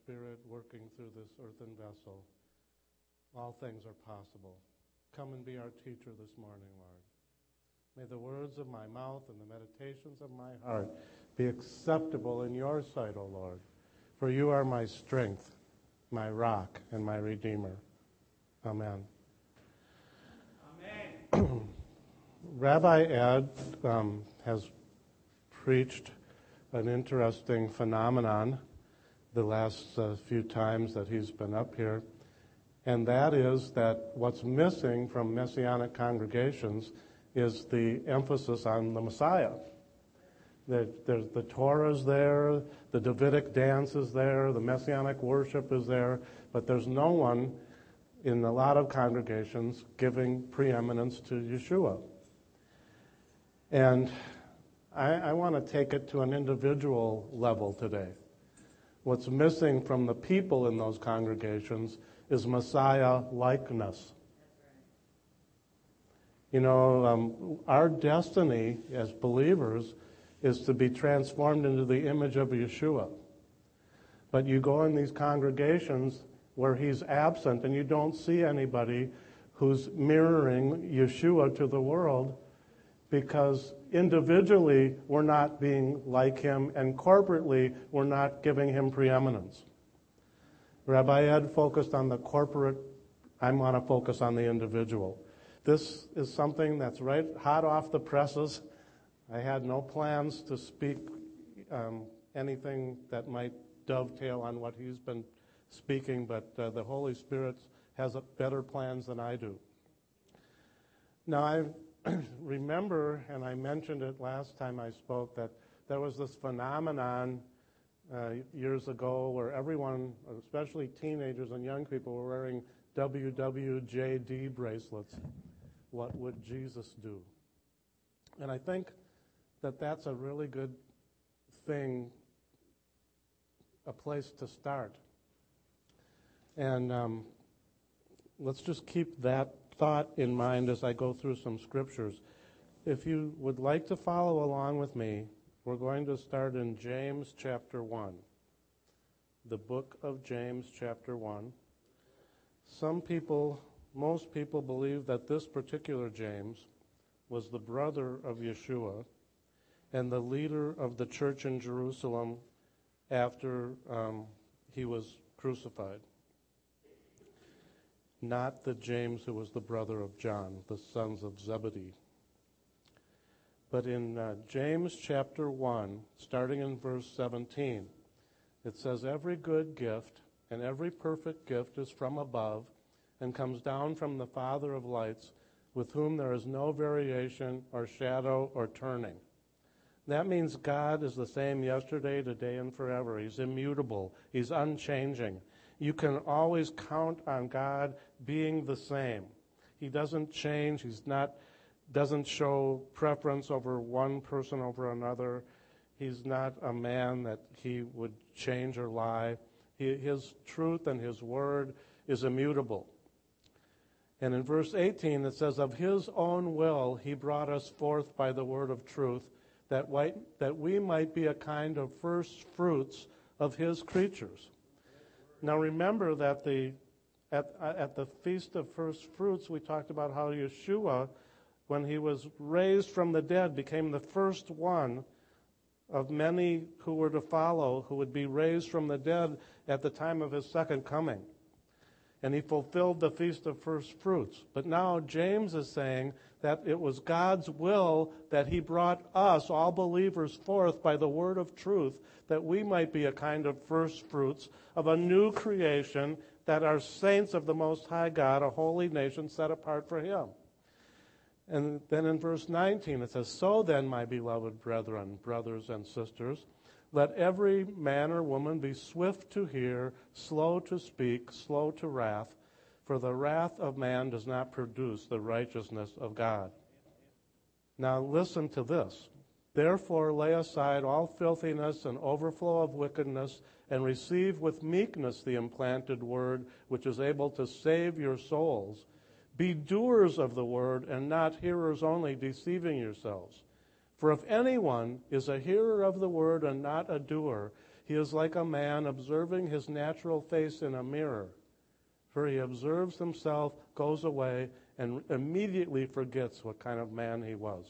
Spirit working through this earthen vessel, all things are possible. Come and be our teacher this morning, Lord. May the words of my mouth and the meditations of my heart be acceptable in your sight, O Lord, for you are my strength, my rock, and my redeemer. Amen. Amen. Rabbi Ed has preached an interesting phenomenon the last few times that he's been up here, and that is that what's missing from Messianic congregations is the emphasis on the Messiah. The Torah's there, the Davidic dance is there, the Messianic worship is there, but there's no one in a lot of congregations giving preeminence to Yeshua. And I want to take it to an individual level today. What's missing from the people in those congregations is Messiah likeness. You know, our destiny as believers is to be transformed into the image of Yeshua. But you go in these congregations where he's absent and you don't see anybody who's mirroring Yeshua to the world, because individually we're not being like him and corporately we're not giving him preeminence. Rabbi Ed focused on the corporate. I want to focus on the individual. This is something that's right hot off the presses. I had no plans to speak anything that might dovetail on what he's been speaking, but the Holy Spirit has better plans than I do. Now, I remember, and I mentioned it last time I spoke, that there was this phenomenon years ago where everyone, especially teenagers and young people, were wearing WWJD bracelets. What would Jesus do? And I think that that's a really good thing, a place to start. And let's just keep that thought in mind as I go through some scriptures. If you would like to follow along with me, we're going to start in James chapter 1. The book of James chapter 1. Most people believe that this particular James was the brother of Yeshua and the leader of the church in Jerusalem after he was crucified. Not the James who was the brother of John, the sons of Zebedee. But in James chapter 1, starting in verse 17, it says, "Every good gift and every perfect gift is from above and comes down from the Father of lights, with whom there is no variation or shadow or turning." That means God is the same yesterday, today, and forever. He's immutable. He's unchanging. You can always count on God being the same. He doesn't change. Doesn't show preference over one person over another. He's not a man that he would change or lie. His truth and his word is immutable. And in verse 18 it says, "Of his own will he brought us forth by the word of truth, that we might be a kind of first fruits of his creatures." Now remember that at the Feast of First Fruits, we talked about how Yeshua, when he was raised from the dead, became the first one of many who were to follow, who would be raised from the dead at the time of his second coming. And he fulfilled the Feast of First Fruits. But now James is saying that it was God's will that he brought us, all believers, forth by the word of truth, that we might be a kind of first fruits of a new creation, that are saints of the Most High God, a holy nation set apart for him. And then in verse 19 it says, "So then, my beloved brethren, brothers and sisters, let every man or woman be swift to hear, slow to speak, slow to wrath, for the wrath of man does not produce the righteousness of God." Now listen to this. "Therefore lay aside all filthiness and overflow of wickedness, and receive with meekness the implanted word, which is able to save your souls. Be doers of the word, and not hearers only, deceiving yourselves. For if anyone is a hearer of the word and not a doer, He is like a man observing his natural face in a mirror, for he observes himself, goes away, and immediately forgets what kind of man he was.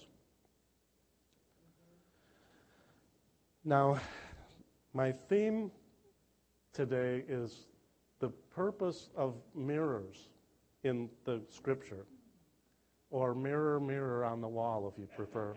Now, my theme today is the purpose of mirrors in the Scripture, or mirror, mirror on the wall, if you prefer.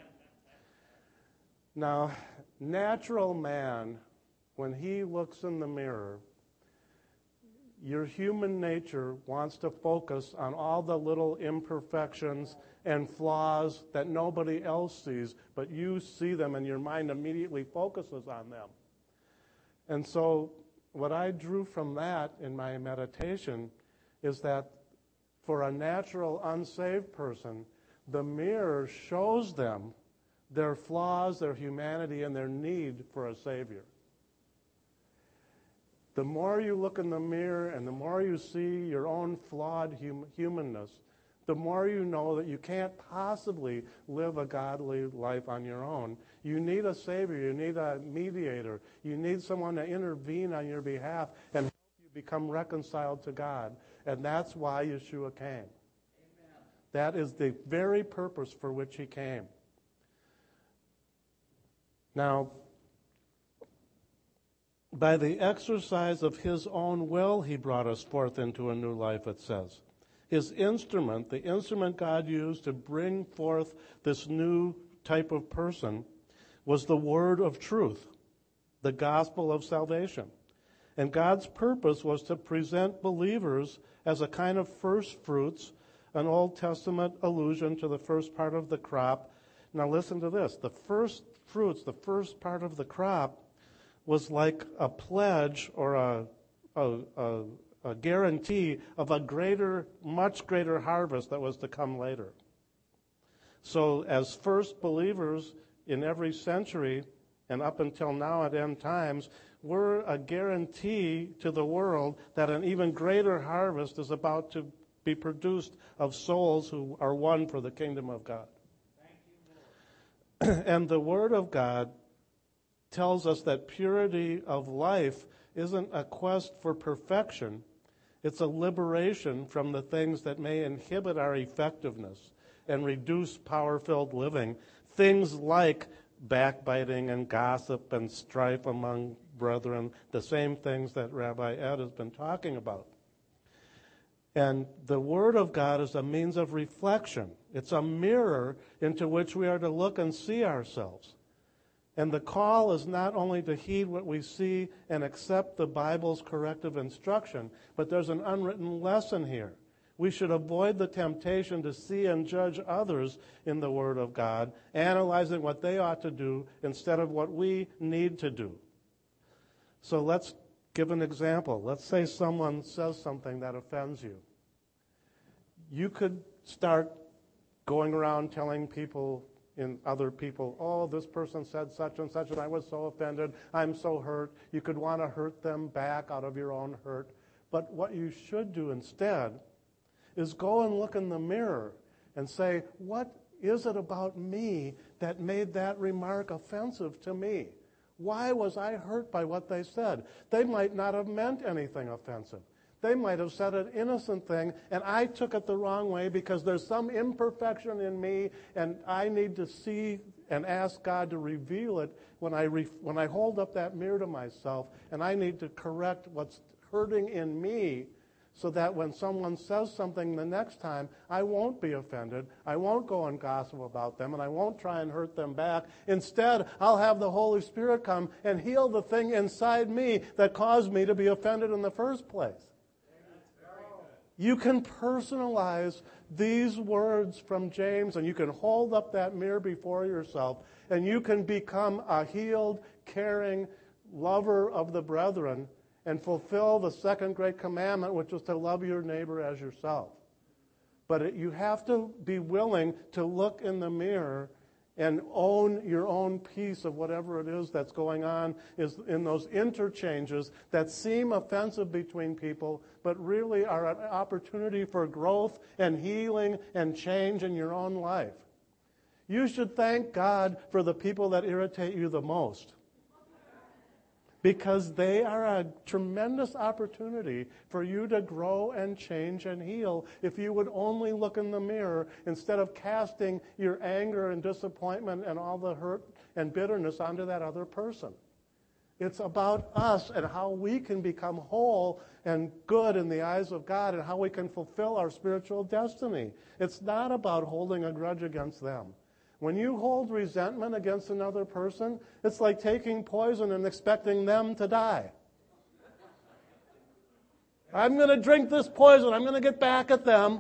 Now, natural man, when he looks in the mirror, your human nature wants to focus on all the little imperfections and flaws that nobody else sees, but you see them and your mind immediately focuses on them. And so what I drew from that in my meditation is that for a natural, unsaved person, the mirror shows them their flaws, their humanity, and their need for a Savior. The more you look in the mirror and the more you see your own flawed humanness, the more you know that you can't possibly live a godly life on your own. You need a Savior. You need a mediator. You need someone to intervene on your behalf and help you become reconciled to God. And that's why Yeshua came. Amen. That is the very purpose for which he came. Now, by the exercise of his own will, he brought us forth into a new life, it says. His instrument, the instrument God used to bring forth this new type of person, was the word of truth, the gospel of salvation. And God's purpose was to present believers as a kind of first fruits, an Old Testament allusion to the first part of the crop. Now listen to this. The first fruits, the first part of the crop, was like a pledge or a guarantee of a greater, much greater harvest that was to come later. So as first believers in every century and up until now at end times, we're a guarantee to the world that an even greater harvest is about to be produced of souls who are won for the kingdom of God. Thank you, Lord. And the Word of God tells us that purity of life isn't a quest for perfection. It's a liberation from the things that may inhibit our effectiveness and reduce power-filled living. Things like backbiting and gossip and strife among brethren, the same things that Rabbi Ed has been talking about. And the Word of God is a means of reflection. It's a mirror into which we are to look and see ourselves. And the call is not only to heed what we see and accept the Bible's corrective instruction, but there's an unwritten lesson here. We should avoid the temptation to see and judge others in the Word of God, analyzing what they ought to do instead of what we need to do. So let's give an example. Let's say someone says something that offends you. You could start going around telling other people, oh, this person said such and such, and I was so offended, I'm so hurt. You could want to hurt them back out of your own hurt. But what you should do instead is go and look in the mirror and say, what is it about me that made that remark offensive to me? Why was I hurt by what they said? They might not have meant anything offensive. They might have said an innocent thing, and I took it the wrong way because there's some imperfection in me, and I need to see and ask God to reveal it when I hold up that mirror to myself, and I need to correct what's hurting in me so that when someone says something the next time, I won't be offended, I won't go and gossip about them, and I won't try and hurt them back. Instead, I'll have the Holy Spirit come and heal the thing inside me that caused me to be offended in the first place. You can personalize these words from James, and you can hold up that mirror before yourself, and you can become a healed, caring lover of the brethren and fulfill the second great commandment, which is to love your neighbor as yourself. But you have to be willing to look in the mirror and own your own piece of whatever it is that's going on is in those interchanges that seem offensive between people, but really are an opportunity for growth and healing and change in your own life. You should thank God for the people that irritate you the most, because they are a tremendous opportunity for you to grow and change and heal if you would only look in the mirror instead of casting your anger and disappointment and all the hurt and bitterness onto that other person. It's about us and how we can become whole and good in the eyes of God and how we can fulfill our spiritual destiny. It's not about holding a grudge against them. When you hold resentment against another person, it's like taking poison and expecting them to die. I'm going to drink this poison. I'm going to get back at them.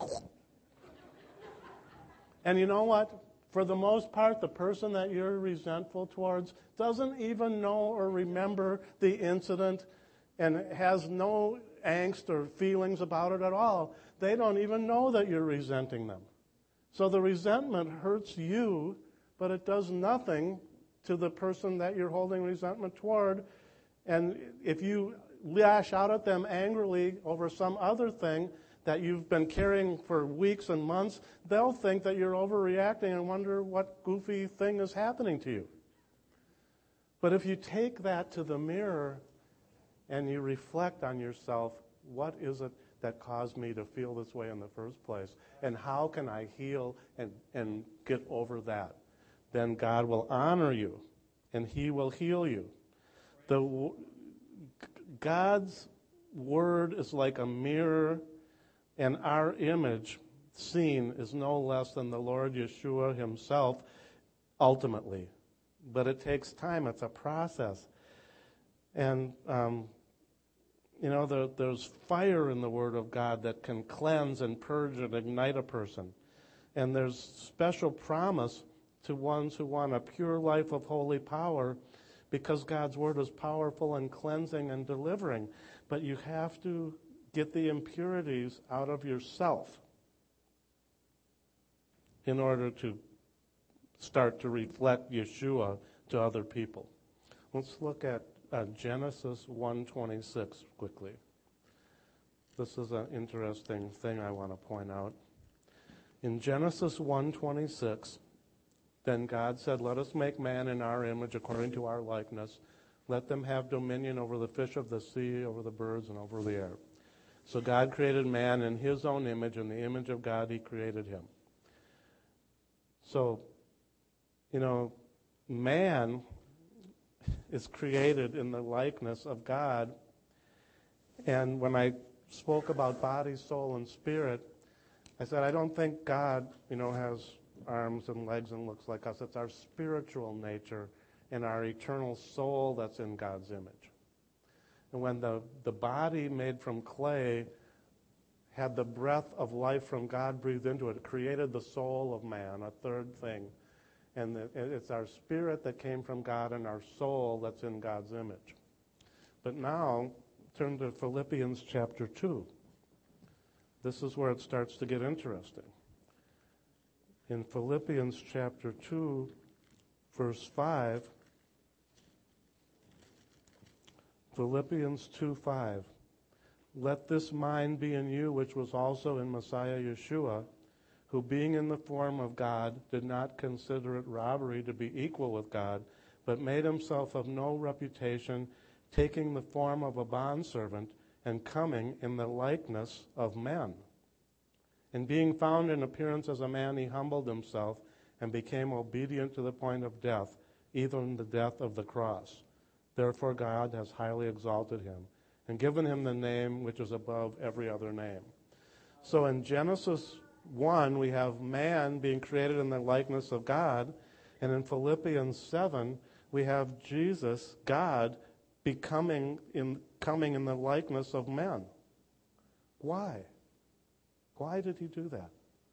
And you know what? For the most part, the person that you're resentful towards doesn't even know or remember the incident and has no angst or feelings about it at all. They don't even know that you're resenting them. So the resentment hurts you, but it does nothing to the person that you're holding resentment toward. And if you lash out at them angrily over some other thing that you've been carrying for weeks and months, they'll think that you're overreacting and wonder what goofy thing is happening to you. But if you take that to the mirror and you reflect on yourself, what is it that caused me to feel this way in the first place? And how can I heal and get over that? Then God will honor you and He will heal you. God's Word is like a mirror, and our image seen is no less than the Lord Yeshua Himself ultimately. But it takes time. It's a process. And there's fire in the Word of God that can cleanse and purge and ignite a person. And there's special promise to ones who want a pure life of holy power because God's Word is powerful and cleansing and delivering. But you have to get the impurities out of yourself in order to start to reflect Yeshua to other people. Let's look at Genesis 1:26 quickly. This is an interesting thing I want to point out. In Genesis 1:26, then God said, "Let us make man in our image according to our likeness. Let them have dominion over the fish of the sea, over the birds, and over the air." So God created man in His own image. In the image of God, He created him. So, man is created in the likeness of God. And when I spoke about body, soul, and spirit, I said, I don't think God, has arms and legs and looks like us. It's our spiritual nature and our eternal soul that's in God's image. And when the body made from clay had the breath of life from God breathed into it, it created the soul of man, a third thing. And it's our spirit that came from God and our soul that's in God's image. But now, turn to Philippians chapter 2. This is where it starts to get interesting. In Philippians chapter 2, verse 5, Philippians 2:5. Let this mind be in you, which was also in Messiah Yeshua, who being in the form of God did not consider it robbery to be equal with God, but made himself of no reputation, taking the form of a bondservant and coming in the likeness of men. And being found in appearance as a man, he humbled himself and became obedient to the point of death, even the death of the cross. Therefore God has highly exalted him and given him the name which is above every other name. So in Genesis 1, we have man being created in the likeness of God, and in Philippians 7, we have Jesus, God, coming in the likeness of men. Why? Why did he do that?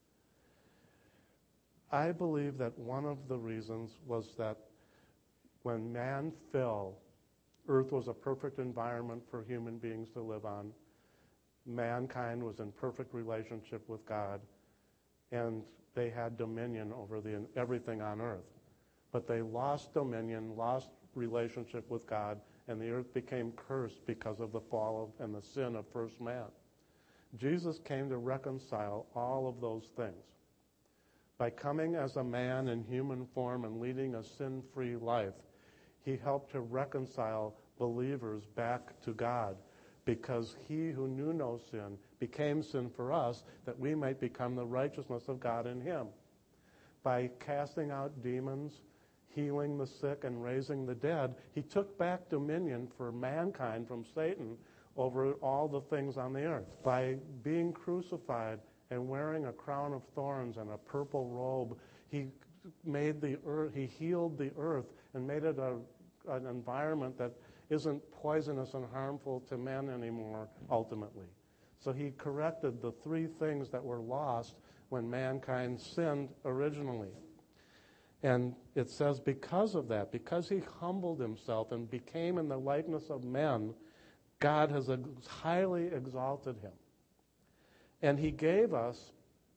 I believe that one of the reasons was that when man fell, earth was a perfect environment for human beings to live on. Mankind was in perfect relationship with God, and they had dominion over everything on earth. But they lost dominion, lost relationship with God, and the earth became cursed because of the fall and the sin of first man. Jesus came to reconcile all of those things. By coming as a man in human form and leading a sin-free life, he helped to reconcile believers back to God, because he who knew no sin became sin for us, that we might become the righteousness of God in him. By casting out demons, healing the sick, and raising the dead, he took back dominion for mankind from Satan over all the things on the earth. By being crucified and wearing a crown of thorns and a purple robe, he made the earth, he healed the earth and made it an environment that isn't poisonous and harmful to men anymore, ultimately. So he corrected the three things that were lost when mankind sinned originally. And it says because of that, because he humbled himself and became in the likeness of men, God has highly exalted him. And he gave us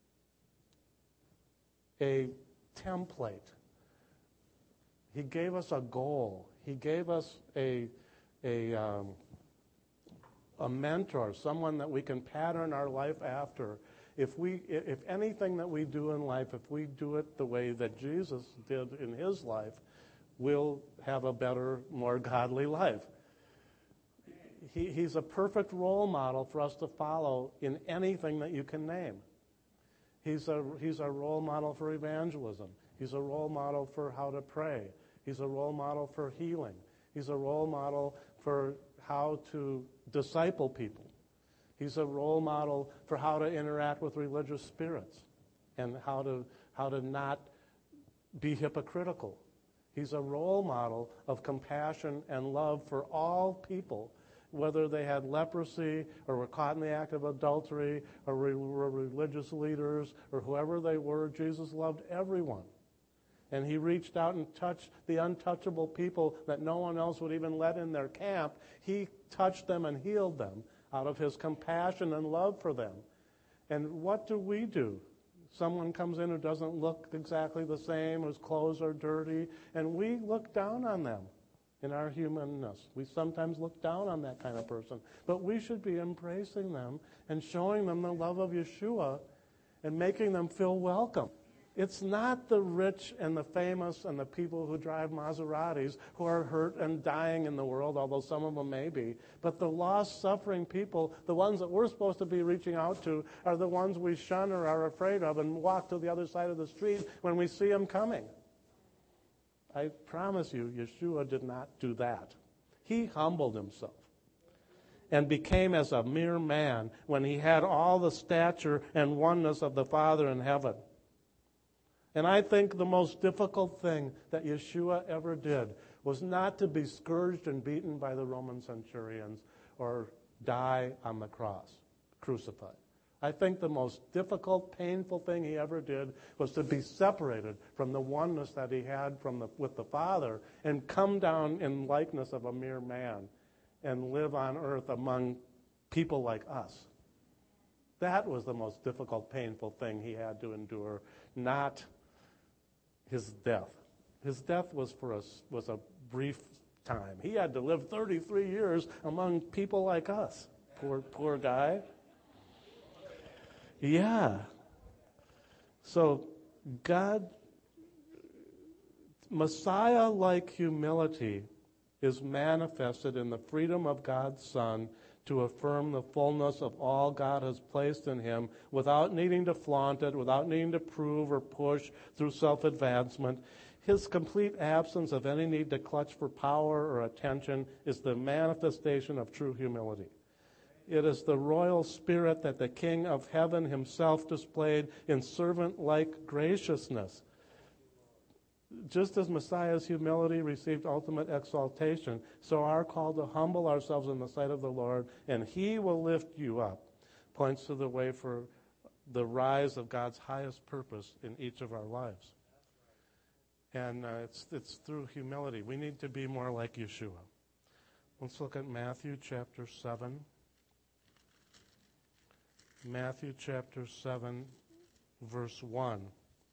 a template. He gave us a goal. He gave us a mentor, someone that we can pattern our life after. If anything that we do in life, if we do it the way that Jesus did in his life, we'll have a better, more godly life. He's a perfect role model for us to follow in anything that you can name. He's a role model for evangelism. He's a role model for how to pray. He's a role model for healing. He's a role model for how to disciple people. He's a role model for how to interact with religious spirits and how to not be hypocritical. He's a role model of compassion and love for all people, whether they had leprosy or were caught in the act of adultery or were religious leaders or whoever they were. Jesus loved everyone. And he reached out and touched the untouchable people that no one else would even let in their camp. He touched them and healed them out of his compassion and love for them. And what do? Someone comes in who doesn't look exactly the same, whose clothes are dirty, and we look down on them in our humanness. We sometimes look down on that kind of person. But we should be embracing them and showing them the love of Yeshua and making them feel welcome. It's not the rich and the famous and the people who drive Maseratis who are hurt and dying in the world, although some of them may be. But the lost, suffering people, the ones that we're supposed to be reaching out to, are the ones we shun or are afraid of and walk to the other side of the street when we see them coming. I promise you, Yeshua did not do that. He humbled himself and became as a mere man when he had all the stature and oneness of the Father in heaven. And I think the most difficult thing that Yeshua ever did was not to be scourged and beaten by the Roman centurions or die on the cross, crucified. I think the most difficult, painful thing he ever did was to be separated from the oneness that he had with the Father and come down in likeness of a mere man and live on earth among people like us. That was the most difficult, painful thing he had to endure, not his death. His death was a brief time. He had to live 33 years among people like us. Poor guy. Yeah. So Messiah-like humility is manifested in the freedom of God's Son to affirm the fullness of all God has placed in him without needing to flaunt it, without needing to prove or push through self-advancement. His complete absence of any need to clutch for power or attention is the manifestation of true humility. It is the royal spirit that the King of heaven himself displayed in servant-like graciousness. Just as Messiah's humility received ultimate exaltation, so our call to humble ourselves in the sight of the Lord, and he will lift you up, points to the way for the rise of God's highest purpose in each of our lives. And it's through humility. We need to be more like Yeshua. Let's look at Matthew chapter 7. Matthew chapter 7, verse 1.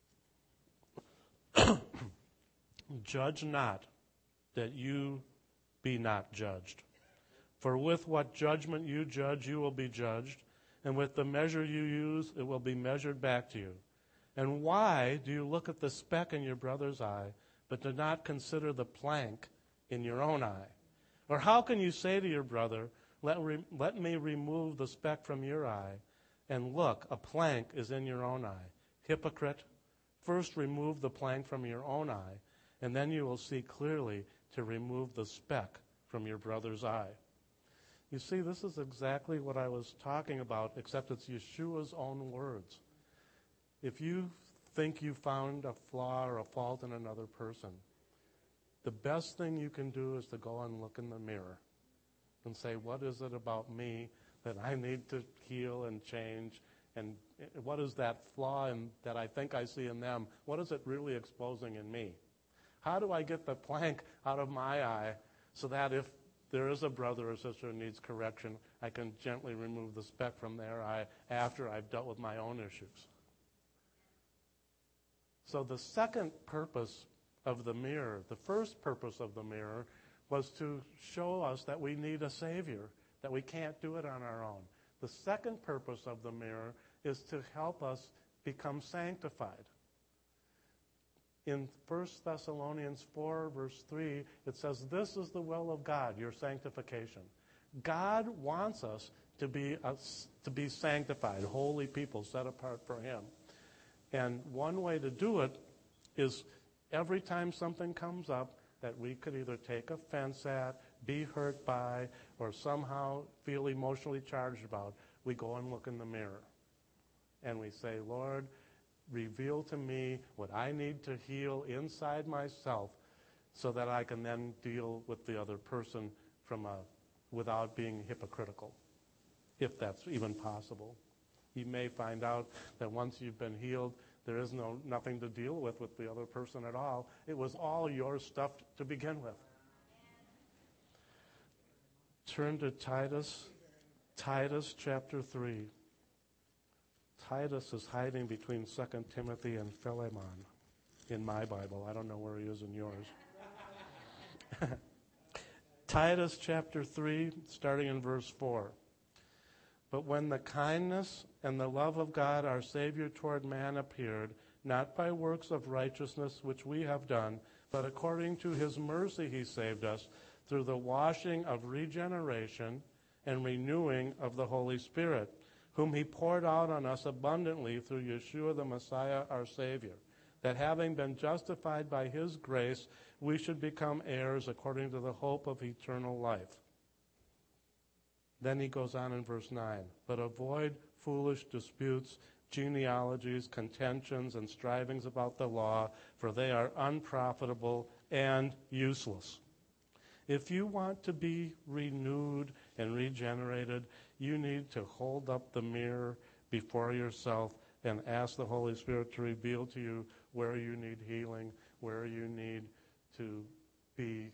Judge not, that you be not judged. For with what judgment you judge, you will be judged, and with the measure you use, it will be measured back to you. And why do you look at the speck in your brother's eye, but do not consider the plank in your own eye? Or how can you say to your brother, let me remove the speck from your eye, and look, a plank is in your own eye? Hypocrite, first remove the plank from your own eye, and then you will see clearly to remove the speck from your brother's eye. You see, this is exactly what I was talking about, except it's Yeshua's own words. If you think you found a flaw or a fault in another person, the best thing you can do is to go and look in the mirror and say, what is it about me that I need to heal and change? And what is that flaw that I think I see in them? What is it really exposing in me? How do I get the plank out of my eye so that if there is a brother or sister who needs correction, I can gently remove the speck from their eye after I've dealt with my own issues? So the second purpose of the mirror, the first purpose of the mirror, was to show us that we need a Savior, that we can't do it on our own. The second purpose of the mirror is to help us become sanctified. In 1 Thessalonians 4, verse 3, it says, this is the will of God, your sanctification. God wants us to be sanctified, holy people set apart for Him. And one way to do it is every time something comes up that we could either take offense at, be hurt by, or somehow feel emotionally charged about, we go and look in the mirror. And we say, Lord, reveal to me what I need to heal inside myself so that I can then deal with the other person without being hypocritical, if that's even possible. You may find out that once you've been healed, there is nothing to deal with the other person at all. It was all your stuff to begin with. Turn to Titus chapter 3. Titus is hiding between 2 Timothy and Philemon in my Bible. I don't know where he is in yours. Titus chapter 3, starting in verse 4. But when the kindness and the love of God our Savior toward man appeared, not by works of righteousness which we have done, but according to His mercy He saved us, through the washing of regeneration and renewing of the Holy Spirit, whom He poured out on us abundantly through Yeshua the Messiah our Savior, that having been justified by His grace, we should become heirs according to the hope of eternal life. Then he goes on in verse 9, but avoid foolish disputes, genealogies, contentions, and strivings about the law, for they are unprofitable and useless. If you want to be renewed and regenerated, you need to hold up the mirror before yourself and ask the Holy Spirit to reveal to you where you need healing, where you need to be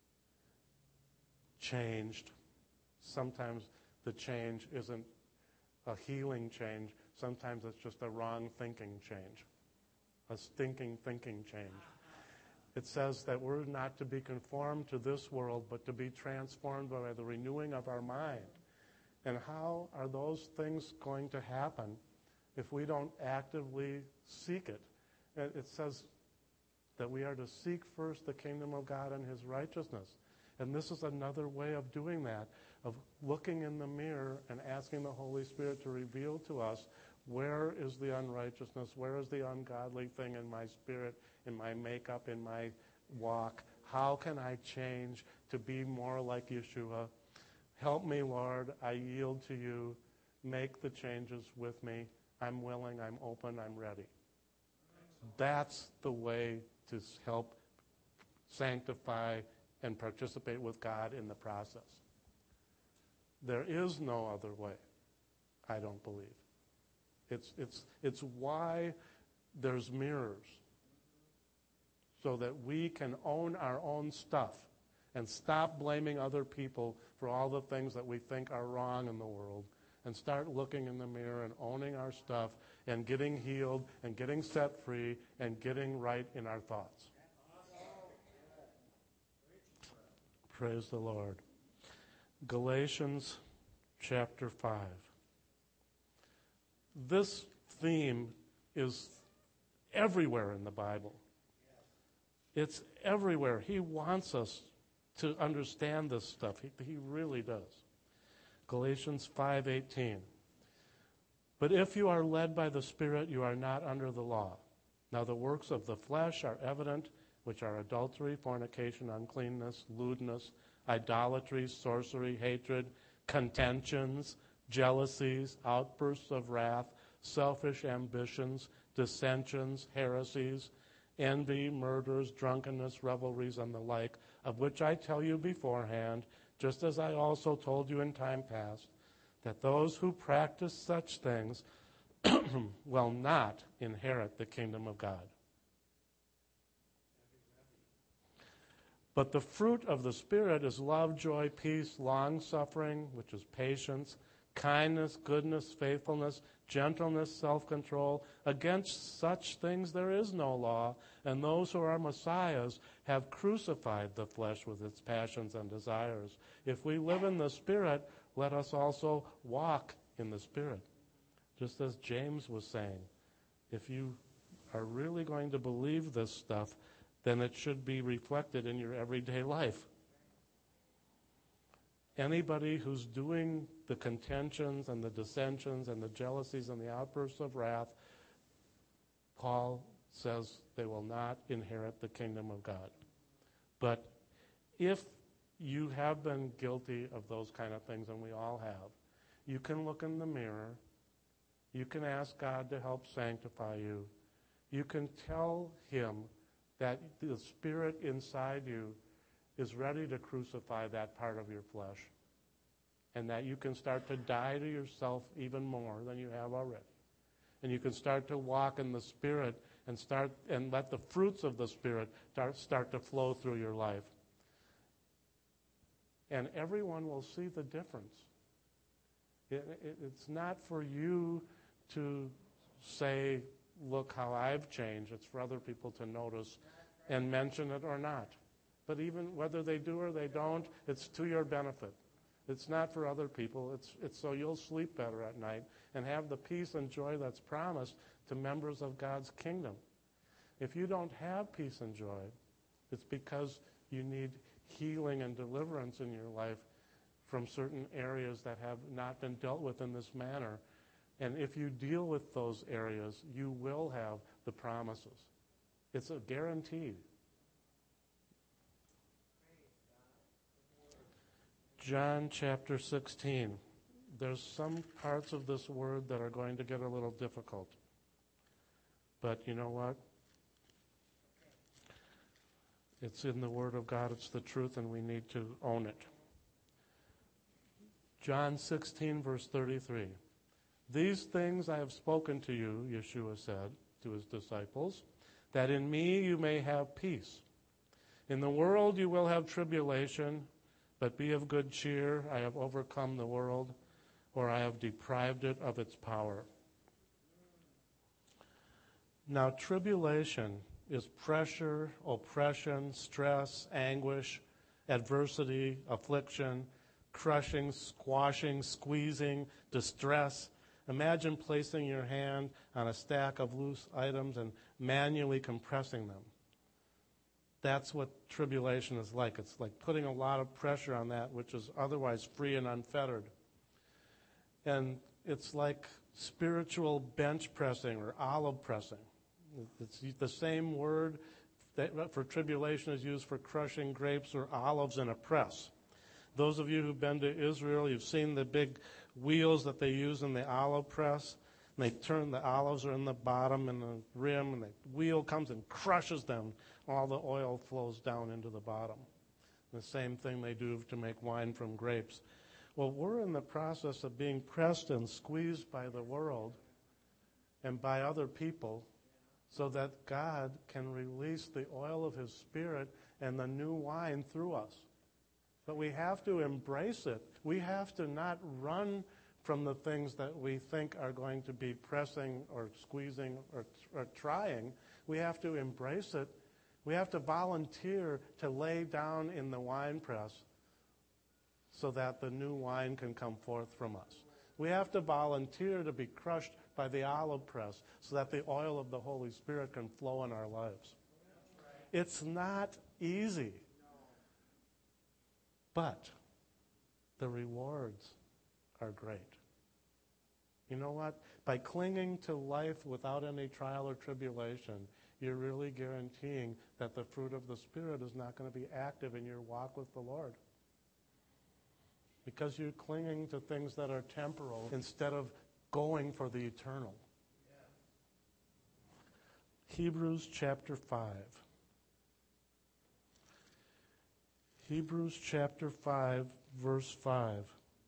changed. Sometimes the change isn't a healing change. Sometimes it's just a wrong thinking change, a stinking thinking change. It says that we're not to be conformed to this world, but to be transformed by the renewing of our mind. And how are those things going to happen if we don't actively seek it? It says that we are to seek first the kingdom of God and His righteousness. And this is another way of doing that, of looking in the mirror and asking the Holy Spirit to reveal to us where is the unrighteousness, where is the ungodly thing in my spirit, in my makeup, in my walk. How can I change to be more like Yeshua? Help me, Lord. I yield to you. Make the changes with me. I'm willing, I'm open, I'm ready. That's the way to help sanctify and participate with God in the process. There is no other way, I don't believe. It's why there's mirrors, so that we can own our own stuff and stop blaming other people for all the things that we think are wrong in the world, and start looking in the mirror and owning our stuff and getting healed and getting set free and getting right in our thoughts. Praise the Lord. Galatians chapter 5. This theme is everywhere in the Bible. It's everywhere. He wants us to understand this stuff. He really does. Galatians 5:18. But if you are led by the Spirit, you are not under the law. Now the works of the flesh are evident, which are adultery, fornication, uncleanness, lewdness, idolatry, sorcery, hatred, contentions, jealousies, outbursts of wrath, selfish ambitions, dissensions, heresies, envy, murders, drunkenness, revelries, and the like, of which I tell you beforehand, just as I also told you in time past, that those who practice such things will not inherit the kingdom of God. But the fruit of the Spirit is love, joy, peace, long-suffering, which is patience, kindness, goodness, faithfulness, gentleness, self-control. Against such things there is no law, and those who are Messiahs have crucified the flesh with its passions and desires. If we live in the Spirit, let us also walk in the Spirit. Just as James was saying, if you are really going to believe this stuff, then it should be reflected in your everyday life. Anybody who's doing the contentions and the dissensions and the jealousies and the outbursts of wrath, Paul says they will not inherit the kingdom of God. But if you have been guilty of those kind of things, and we all have, you can look in the mirror. You can ask God to help sanctify you. You can tell him that the Spirit inside you is ready to crucify that part of your flesh, and that you can start to die to yourself even more than you have already. And you can start to walk in the Spirit and let the fruits of the Spirit start to flow through your life. And everyone will see the difference. It's not for you to say, look how I've changed. It's for other people to notice and mention it or not. But even whether they do or they don't, it's to your benefit. It's not for other people. It's so you'll sleep better at night and have the peace and joy that's promised to members of God's kingdom. If you don't have peace and joy, it's because you need healing and deliverance in your life from certain areas that have not been dealt with in this manner. And if you deal with those areas, you will have the promises. It's a guarantee. John chapter 16. There's some parts of this word that are going to get a little difficult. But you know what? It's in the Word of God. It's the truth, and we need to own it. John 16, verse 33. These things I have spoken to you, Yeshua said to his disciples, that in me you may have peace. In the world you will have tribulation, but be of good cheer. I have overcome the world, or I have deprived it of its power. Now, tribulation is pressure, oppression, stress, anguish, adversity, affliction, crushing, squashing, squeezing, distress. Imagine placing your hand on a stack of loose items and manually compressing them. That's what tribulation is like. It's like putting a lot of pressure on that which is otherwise free and unfettered. And it's like spiritual bench pressing or olive pressing. It's the same word that for tribulation is used for crushing grapes or olives in a press. Those of you who've been to Israel, you've seen the big wheels that they use in the olive press. And they turn, the olives are in the bottom and the rim, and the wheel comes and crushes them. All the oil flows down into the bottom. The same thing they do to make wine from grapes. Well, we're in the process of being pressed and squeezed by the world and by other people, so that God can release the oil of his Spirit and the new wine through us. But we have to embrace it. We have to not run from the things that we think are going to be pressing or squeezing or trying. We have to embrace it. We have to volunteer to lay down in the wine press so that the new wine can come forth from us. We have to volunteer to be crushed by the olive press so that the oil of the Holy Spirit can flow in our lives. It's not easy. But the rewards are great. You know what? By clinging to life without any trial or tribulation, you're really guaranteeing that the fruit of the Spirit is not going to be active in your walk with the Lord. Because you're clinging to things that are temporal instead of going for the eternal. Hebrews chapter 5. Hebrews chapter 5, verse 5.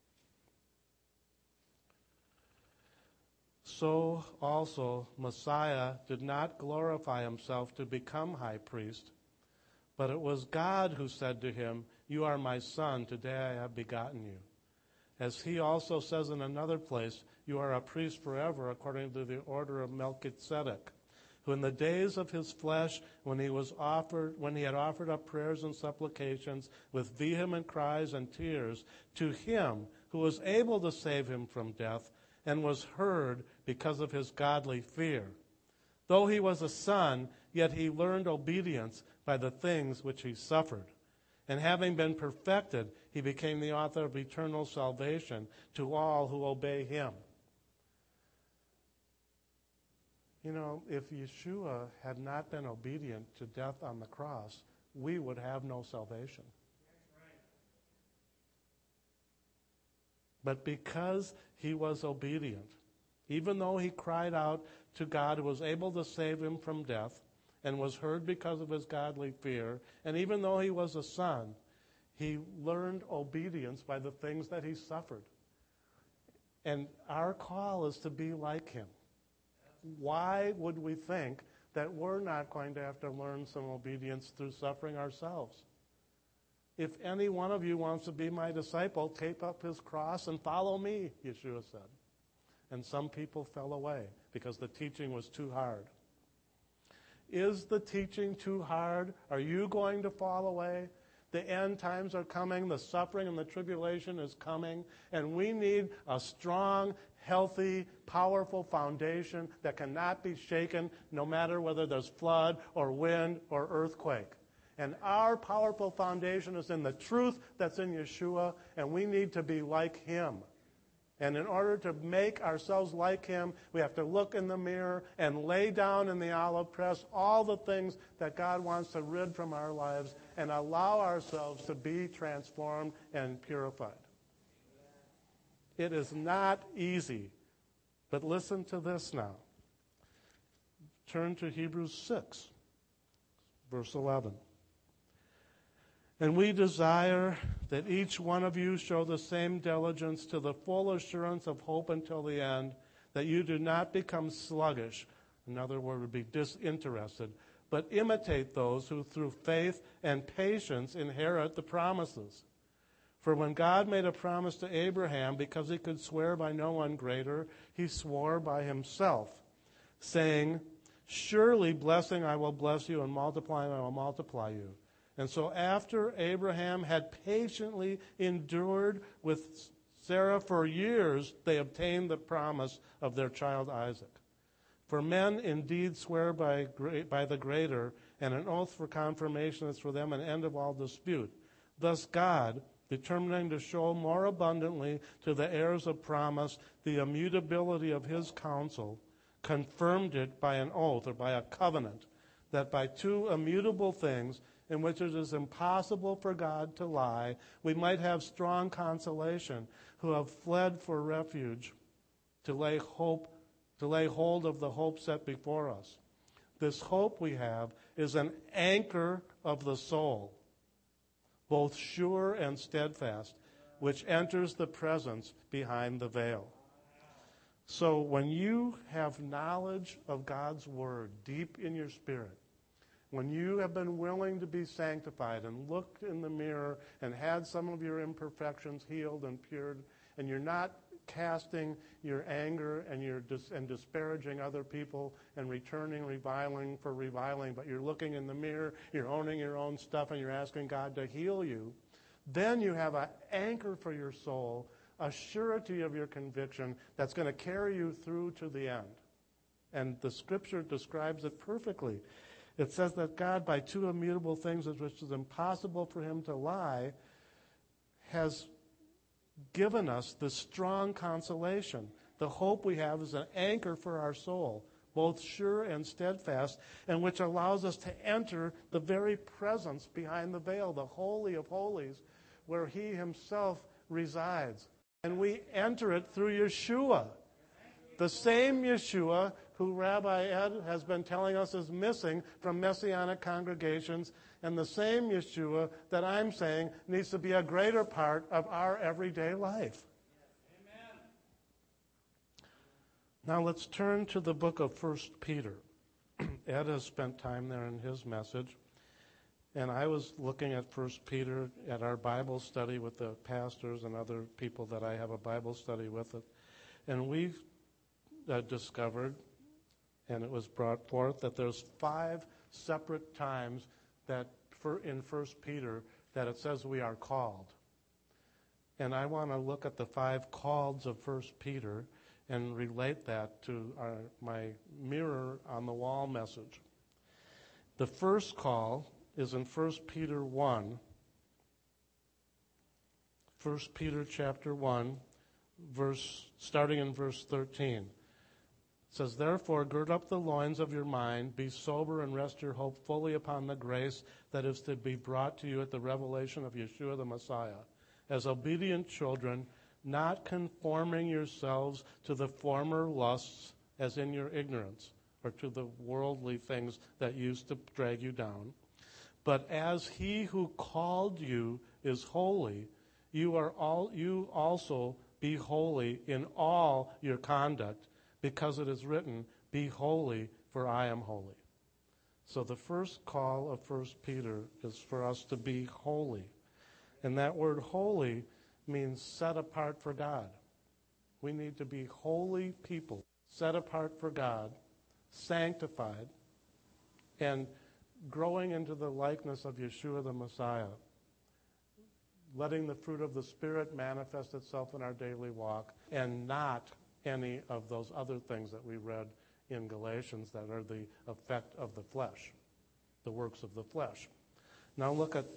So also Messiah did not glorify himself to become high priest, but it was God who said to him, "You are my son, today I have begotten you." As he also says in another place, "You are a priest forever according to the order of Melchizedek," who in the days of his flesh, when he had offered up prayers and supplications with vehement cries and tears to him who was able to save him from death, and was heard because of his godly fear. Though he was a son, yet he learned obedience by the things which he suffered. And having been perfected, he became the author of eternal salvation to all who obey him. You know, if Yeshua had not been obedient to death on the cross, we would have no salvation. But because he was obedient, even though he cried out to God who was able to save him from death and was heard because of his godly fear, and even though he was a son, he learned obedience by the things that he suffered. And our call is to be like him. Why would we think that we're not going to have to learn some obedience through suffering ourselves? If any one of you wants to be my disciple, take up his cross and follow me, Yeshua said. And some people fell away because the teaching was too hard. Is the teaching too hard? Are you going to fall away? The end times are coming. The suffering and the tribulation is coming. And we need a strong, healthy, powerful foundation that cannot be shaken no matter whether there's flood or wind or earthquake. And our powerful foundation is in the truth that's in Yeshua, and we need to be like him. And in order to make ourselves like him, we have to look in the mirror and lay down in the olive press all the things that God wants to rid from our lives and allow ourselves to be transformed and purified. It is not easy, but listen to this now. Turn to Hebrews 6, verse 11. And we desire that each one of you show the same diligence to the full assurance of hope until the end, that you do not become sluggish, another word would be disinterested, but imitate those who through faith and patience inherit the promises. For when God made a promise to Abraham, because he could swear by no one greater, he swore by himself, saying, "Surely blessing I will bless you, and multiplying I will multiply you." And so after Abraham had patiently endured with Sarah for years, they obtained the promise of their child Isaac. For men indeed swear by the greater, and an oath for confirmation is for them an end of all dispute. Thus God, determining to show more abundantly to the heirs of promise the immutability of his counsel, confirmed it by an oath or by a covenant, that by two immutable things, in which it is impossible for God to lie, we might have strong consolation, who have fled for refuge, to lay hold of the hope set before us. This hope we have is an anchor of the soul, both sure and steadfast, which enters the presence behind the veil. So when you have knowledge of God's word deep in your spirit, when you have been willing to be sanctified and looked in the mirror and had some of your imperfections healed and cured, and you're not casting your anger and disparaging other people and returning reviling for reviling, but you're looking in the mirror, you're owning your own stuff, and you're asking God to heal you, then you have an anchor for your soul, a surety of your conviction that's going to carry you through to the end. And the Scripture describes it perfectly. It says that God, by two immutable things, which is impossible for him to lie, has given us the strong consolation. The hope we have is an anchor for our soul, both sure and steadfast, and which allows us to enter the very presence behind the veil, the Holy of Holies, where he himself resides. And we enter it through Yeshua. The same Yeshua who Rabbi Ed has been telling us is missing from Messianic congregations, and the same Yeshua that I'm saying needs to be a greater part of our everyday life. Amen. Now let's turn to the book of 1 Peter. Ed has spent time there in his message, and I was looking at 1 Peter at our Bible study with the pastors and other people that I have a Bible study with, and we've discovered, and it was brought forth, that there's 5 separate times that in 1 Peter that it says we are called. And I want to look at the 5 calls of 1 Peter and relate that to my mirror on the wall message. The first call is in 1 Peter 1. 1 Peter chapter 1, starting in verse 13. It says, "Therefore, gird up the loins of your mind, be sober, and rest your hope fully upon the grace that is to be brought to you at the revelation of Yeshua the Messiah. As obedient children, not conforming yourselves to the former lusts as in your ignorance, or to the worldly things that used to drag you down. But as he who called you is holy, you also be holy in all your conduct, because it is written, 'Be holy, for I am holy.'" So the first call of 1 Peter is for us to be holy. And that word holy means set apart for God. We need to be holy people, set apart for God, sanctified, and growing into the likeness of Yeshua the Messiah, letting the fruit of the Spirit manifest itself in our daily walk, and not any of those other things that we read in Galatians that are the effect of the flesh, the works of the flesh. Now look at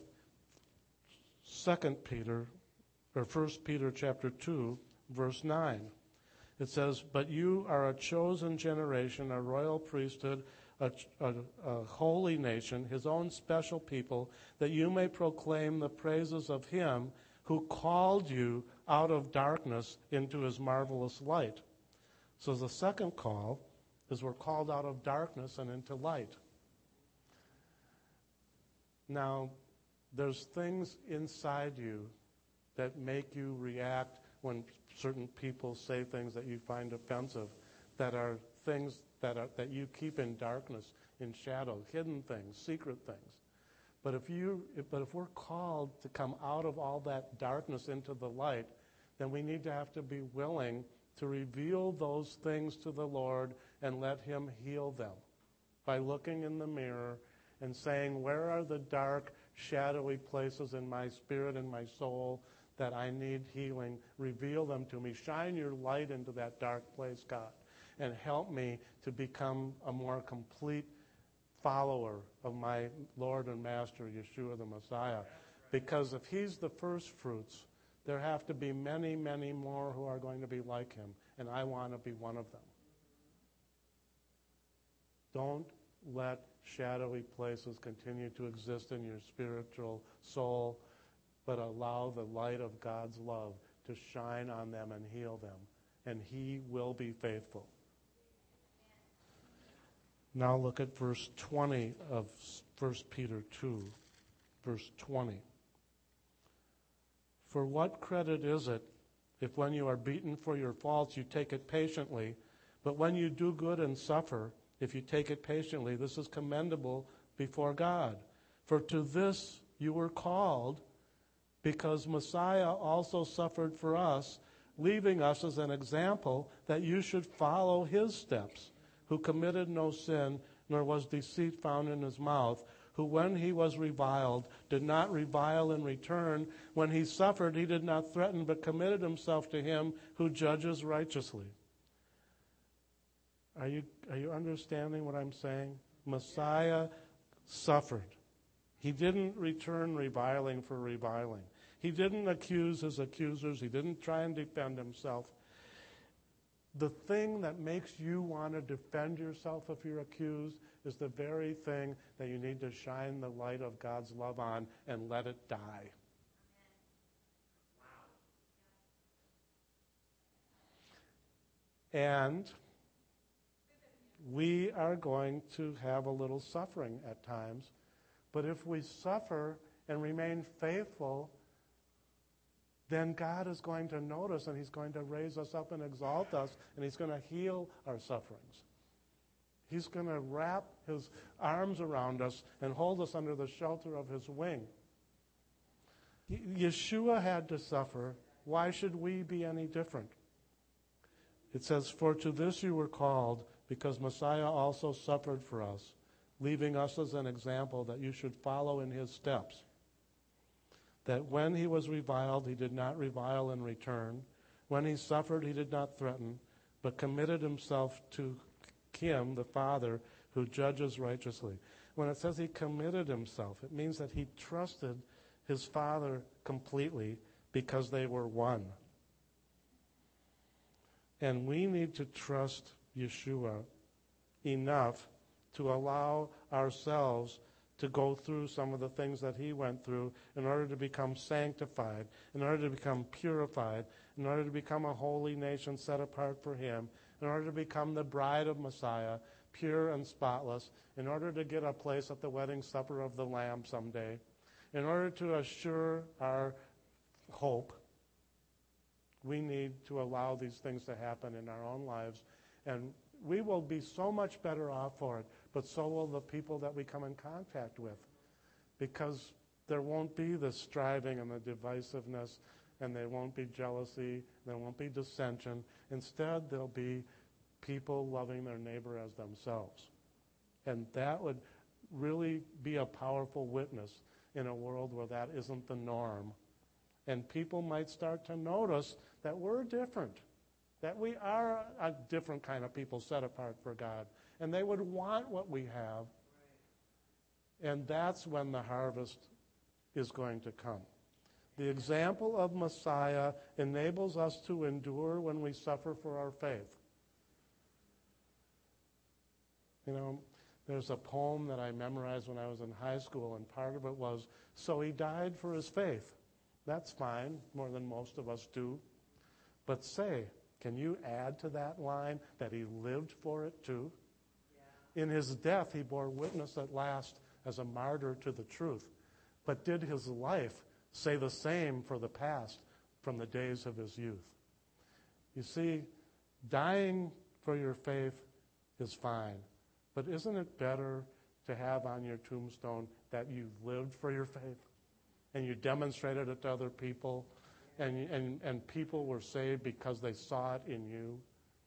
2 Peter, or 1 Peter chapter 2, verse 9. It says, "But you are a chosen generation, a royal priesthood, a holy nation, his own special people, that you may proclaim the praises of him who called you out of darkness into his marvelous light." So the second call is we're called out of darkness and into light. Now, there's things inside you that make you react when certain people say things that you find offensive, that are things that you keep in darkness, in shadow, hidden things, secret things. But if we're called to come out of all that darkness into the light, then we need to have to be willing to reveal those things to the Lord and let him heal them by looking in the mirror and saying, where are the dark, shadowy places in my spirit and my soul that I need healing? Reveal them to me. Shine your light into that dark place, God, and help me to become a more complete follower of my Lord and Master, Yeshua the Messiah. Because if he's the first fruits, there have to be many, many more who are going to be like him, and I want to be one of them. Don't let shadowy places continue to exist in your spiritual soul, but allow the light of God's love to shine on them and heal them, and he will be faithful. Now look at verse 20 of 1 Peter 2, verse 20. "For what credit is it if when you are beaten for your faults you take it patiently, but when you do good and suffer, if you take it patiently, this is commendable before God. For to this you were called, because Messiah also suffered for us, leaving us as an example that you should follow his steps, who committed no sin, nor was deceit found in his mouth, who when he was reviled did not revile in return. When he suffered, he did not threaten, but committed himself to him who judges righteously." Are you understanding what I'm saying? Messiah suffered. He didn't return reviling for reviling. He didn't accuse his accusers. He didn't try and defend himself. The thing that makes you want to defend yourself if you're accused is the very thing that you need to shine the light of God's love on and let it die. And we are going to have a little suffering at times. But if we suffer and remain faithful, then God is going to notice, and he's going to raise us up and exalt us, and he's going to heal our sufferings. He's going to wrap his arms around us and hold us under the shelter of his wing. Yeshua had to suffer. Why should we be any different? It says, "For to this you were called, because Messiah also suffered for us, leaving us as an example that you should follow in his steps. That when he was reviled, he did not revile in return. When he suffered, he did not threaten, but committed himself to him, the Father, who judges righteously." When it says he committed himself, it means that he trusted his Father completely because they were one. And we need to trust Yeshua enough to allow ourselves to go through some of the things that he went through in order to become sanctified, in order to become purified, in order to become a holy nation set apart for him, in order to become the bride of Messiah, pure and spotless, in order to get a place at the wedding supper of the Lamb someday, in order to assure our hope. We need to allow these things to happen in our own lives, and we will be so much better off for it, but so will the people that we come in contact with, because there won't be the striving and the divisiveness, and there won't be jealousy, there won't be dissension. Instead, there'll be people loving their neighbor as themselves. And that would really be a powerful witness in a world where that isn't the norm. And people might start to notice that we're different, that we are a different kind of people set apart for God. And they would want what we have. And that's when the harvest is going to come. The example of Messiah enables us to endure when we suffer for our faith. You know, there's a poem that I memorized when I was in high school, and part of it was, "So he died for his faith." That's fine, more than most of us do. But say, can you add to that line that he lived for it too? Yeah. In his death, he bore witness at last as a martyr to the truth. But did his life say the same for the past from the days of his youth? You see, dying for your faith is fine. But isn't it better to have on your tombstone that you lived for your faith? And you demonstrated it to other people, and people were saved because they saw it in you?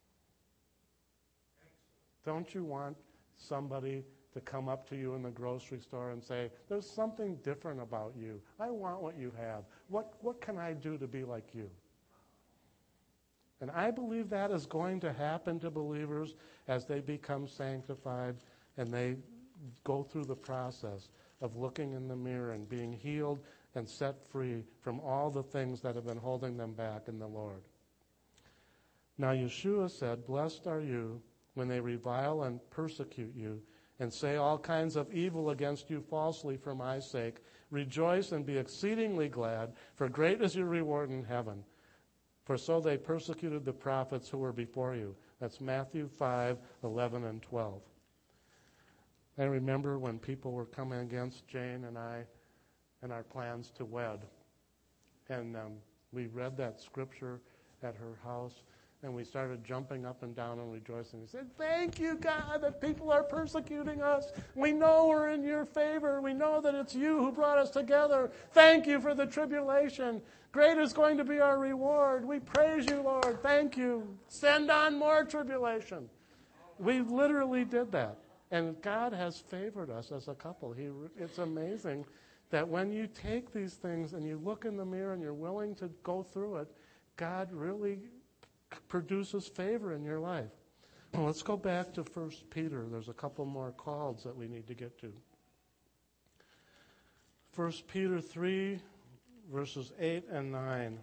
Don't you want somebody to come up to you in the grocery store and say, "There's something different about you. I want what you have. What can I do to be like you?" And I believe that is going to happen to believers as they become sanctified and they go through the process of looking in the mirror and being healed and set free from all the things that have been holding them back in the Lord. Now Yeshua said, "Blessed are you when they revile and persecute you and say all kinds of evil against you falsely for my sake. Rejoice and be exceedingly glad, for great is your reward in heaven. For so they persecuted the prophets who were before you." That's Matthew 5:11 and 12. I remember when people were coming against Jane and I and our plans to wed. And we read that scripture at her house, and we started jumping up and down and rejoicing. We said, "Thank you, God, that people are persecuting us. We know we're in your favor. We know that it's you who brought us together. Thank you for the tribulation. Great is going to be our reward. We praise you, Lord. Thank you. Send on more tribulation." We literally did that. And God has favored us as a couple. It's amazing that when you take these things and you look in the mirror and you're willing to go through it, God really produces favor in your life. Well, let's go back to 1 Peter. There's a couple more calls that we need to get to. 1 Peter 3, verses 8 and 9.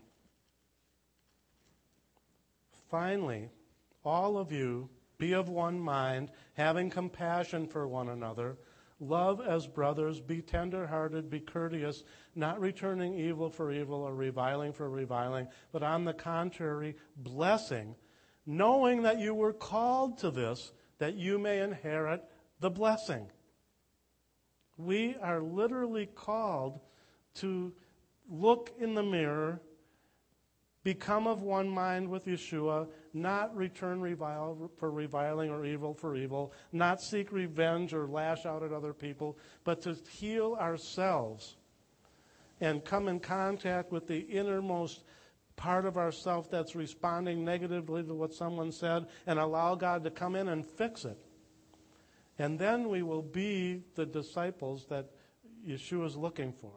Finally, all of you, be of one mind, having compassion for one another. Love as brothers, be tender-hearted, be courteous, not returning evil for evil or reviling for reviling, but on the contrary, blessing, knowing that you were called to this, that you may inherit the blessing. We are literally called to look in the mirror, become of one mind with Yeshua, not return revile for reviling or evil for evil, not seek revenge or lash out at other people, but to heal ourselves and come in contact with the innermost part of ourself that's responding negatively to what someone said and allow God to come in and fix it. And then we will be the disciples that Yeshua is looking for.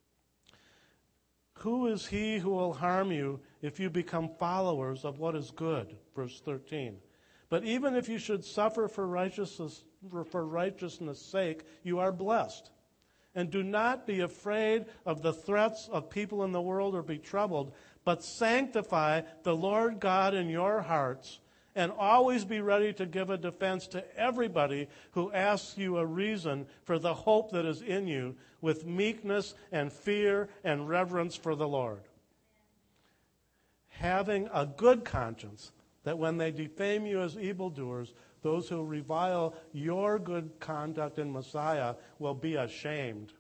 Who is he who will harm you if you become followers of what is good? Verse 13. But even if you should suffer for righteousness' sake, you are blessed. And do not be afraid of the threats of people in the world or be troubled, but sanctify the Lord God in your hearts, and always be ready to give a defense to everybody who asks you a reason for the hope that is in you, with meekness and fear and reverence for the Lord. Having a good conscience, that when they defame you as evildoers, those who revile your good conduct in Messiah will be ashamed.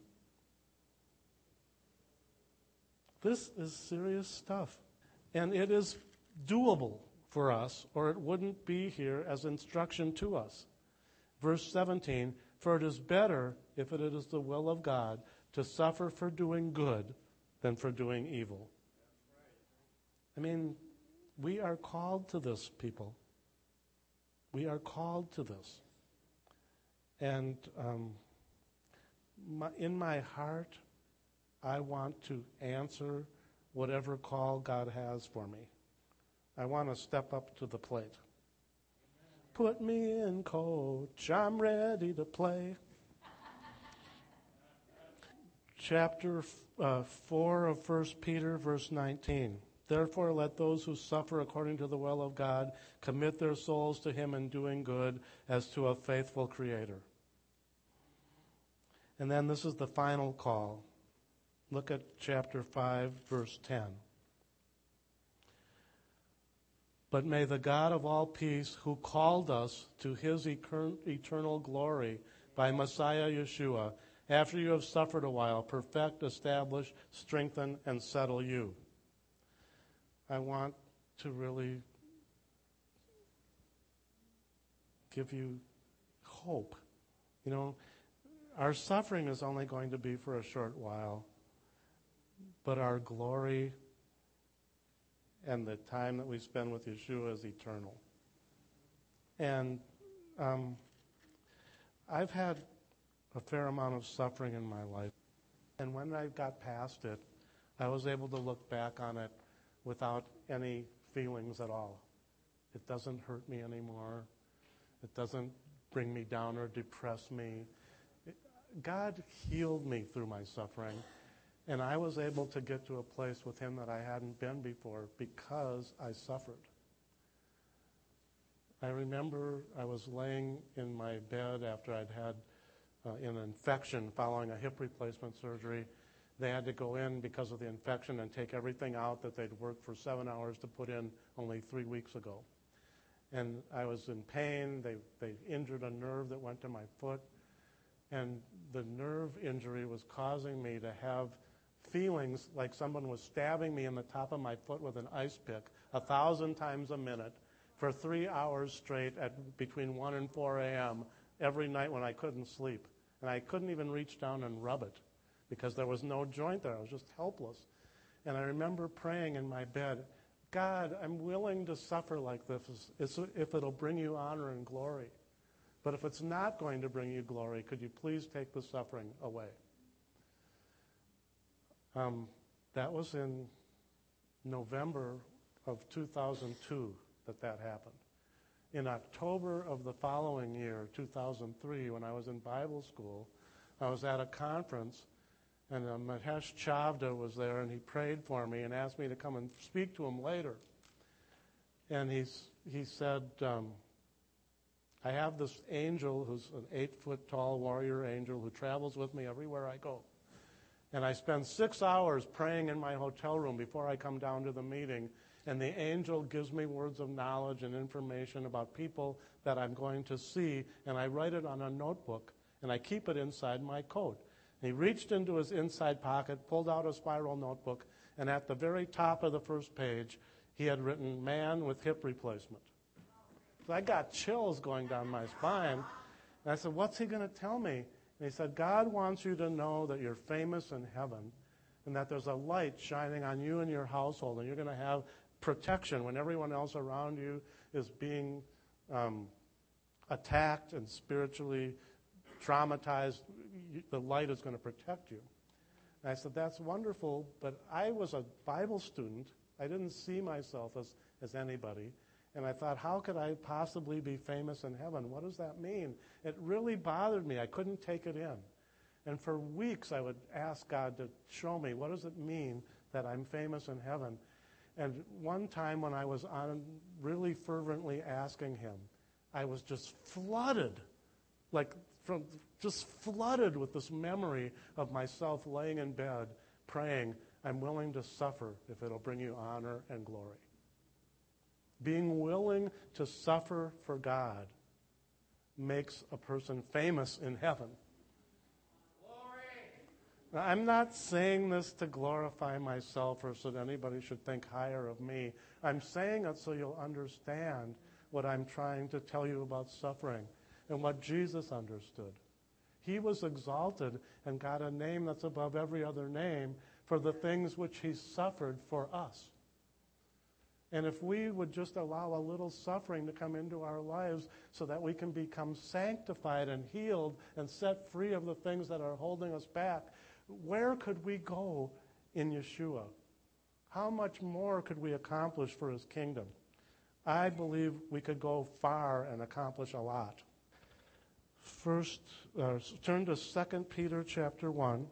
This is serious stuff. And it is doable for us, or it wouldn't be here as instruction to us. Verse 17, for it is better, if it is the will of God, to suffer for doing good than for doing evil. I mean, we are called to this, people. We are called to this. And in my heart, I want to answer whatever call God has for me. I want to step up to the plate. Put me in, coach. I'm ready to play. Chapter 4 of 1 Peter, verse 19. Therefore, let those who suffer according to the will of God commit their souls to him in doing good as to a faithful Creator. And then this is the final call. Look at chapter 5, verse 10. But may the God of all peace, who called us to his eternal glory by Messiah Yeshua, after you have suffered a while, perfect, establish, strengthen, and settle you. I want to really give you hope. You know, our suffering is only going to be for a short while, but our glory and the time that we spend with Yeshua is eternal. And I've had a fair amount of suffering in my life. And when I got past it, I was able to look back on it without any feelings at all. It doesn't hurt me anymore. It doesn't bring me down or depress me. God healed me through my suffering. And I was able to get to a place with him that I hadn't been before because I suffered. I remember I was laying in my bed after I'd had an infection following a hip replacement surgery. They had to go in because of the infection and take everything out that they'd worked for 7 hours to put in only 3 weeks ago. And I was in pain. They injured a nerve that went to my foot. And the nerve injury was causing me to have feelings like someone was stabbing me in the top of my foot with an ice pick 1,000 times a minute for 3 hours straight at between 1 and 4 a.m. every night when I couldn't sleep. And I couldn't even reach down and rub it because there was no joint there. I was just helpless. And I remember praying in my bed, God, I'm willing to suffer like this if it'll bring you honor and glory. But if it's not going to bring you glory, could you please take the suffering away? That was in November of 2002 that happened. In October of the following year, 2003, when I was in Bible school, I was at a conference, And Mahesh Chavda was there, and he prayed for me and asked me to come and speak to him later. And he said, I have this angel who's an 8-foot-tall warrior angel who travels with me everywhere I go. And I spend 6 hours praying in my hotel room before I come down to the meeting. And the angel gives me words of knowledge and information about people that I'm going to see. And I write it on a notebook, and I keep it inside my coat. And he reached into his inside pocket, pulled out a spiral notebook, and at the very top of the first page, he had written, "Man with hip replacement." So I got chills going down my spine. And I said, what's he going to tell me? And he said, God wants you to know that you're famous in heaven and that there's a light shining on you and your household, and you're going to have protection when everyone else around you is being attacked and spiritually traumatized. The light is going to protect you. And I said, that's wonderful, but I was a Bible student. I didn't see myself as anybody. And I thought, how could I possibly be famous in heaven? What does that mean? It really bothered me. I couldn't take it in. And for weeks I would ask God to show me, what does it mean that I'm famous in heaven? And one time when I was on really fervently asking him, I was just flooded, just flooded with this memory of myself laying in bed praying, I'm willing to suffer if it'll bring you honor and glory. Being willing to suffer for God makes a person famous in heaven. Now, I'm not saying this to glorify myself or so that anybody should think higher of me. I'm saying it so you'll understand what I'm trying to tell you about suffering and what Jesus understood. He was exalted and got a name that's above every other name for the things which he suffered for us. And if we would just allow a little suffering to come into our lives so that we can become sanctified and healed and set free of the things that are holding us back, where could we go in Yeshua? How much more could we accomplish for his kingdom? I believe we could go far and accomplish a lot. First, turn to 2 Peter chapter 1.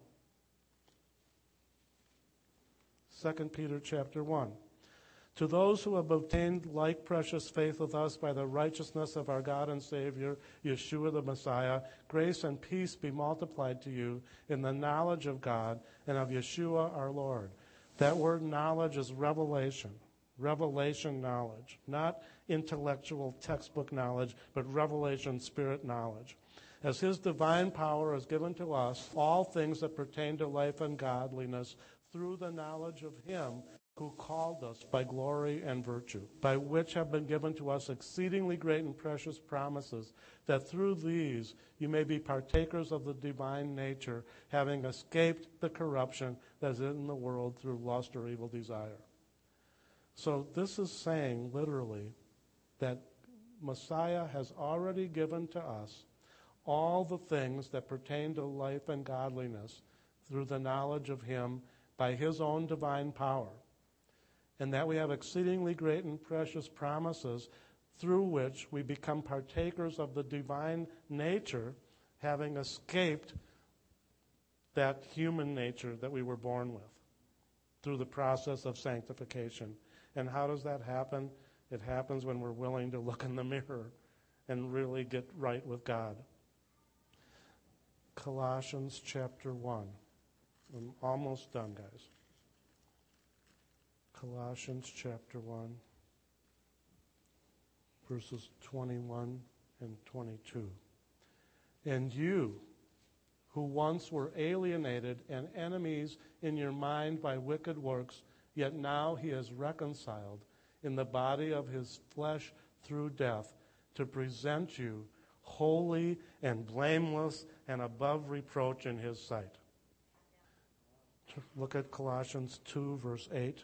2 Peter chapter 1. To those who have obtained like precious faith with us by the righteousness of our God and Savior, Yeshua the Messiah, grace and peace be multiplied to you in the knowledge of God and of Yeshua our Lord. That word knowledge is revelation knowledge, not intellectual textbook knowledge, but revelation spirit knowledge. As his divine power has given to us all things that pertain to life and godliness through the knowledge of him who called us by glory and virtue, by which have been given to us exceedingly great and precious promises, that through these you may be partakers of the divine nature, having escaped the corruption that is in the world through lust or evil desire. So this is saying, literally, that Messiah has already given to us all the things that pertain to life and godliness through the knowledge of him by his own divine power, and that we have exceedingly great and precious promises through which we become partakers of the divine nature, having escaped that human nature that we were born with through the process of sanctification. And how does that happen? It happens when we're willing to look in the mirror and really get right with God. Colossians chapter 1. I'm almost done, guys. Colossians chapter 1, verses 21 and 22. And you, who once were alienated and enemies in your mind by wicked works, yet now he is reconciled in the body of his flesh through death, to present you holy and blameless and above reproach in his sight. Look at Colossians 2, verse 8.